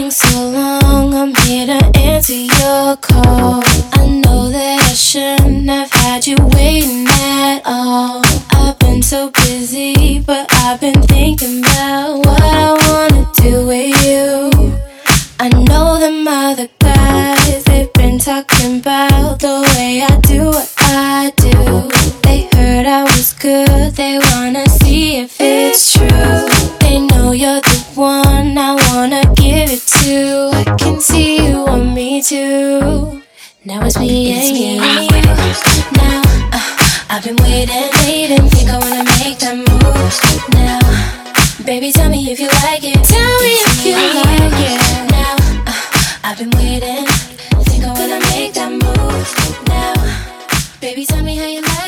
so long, I'm here to answer your call. I know that I shouldn't have had you waiting at all. I've been so busy, but I've been thinking about what I wanna do with you. I know them other guys, they've been talking about the way I do what I do. They heard I was good, they wanna see if it's true. They know you're the one I wanna give it to. I can see you want me too. Now it's me and you. Now I've been waiting, think I wanna make that move. Now, baby, tell me if you like it. Tell me if you like it. Now I've been waiting, think I wanna make that move. Now, baby, tell me how you like it.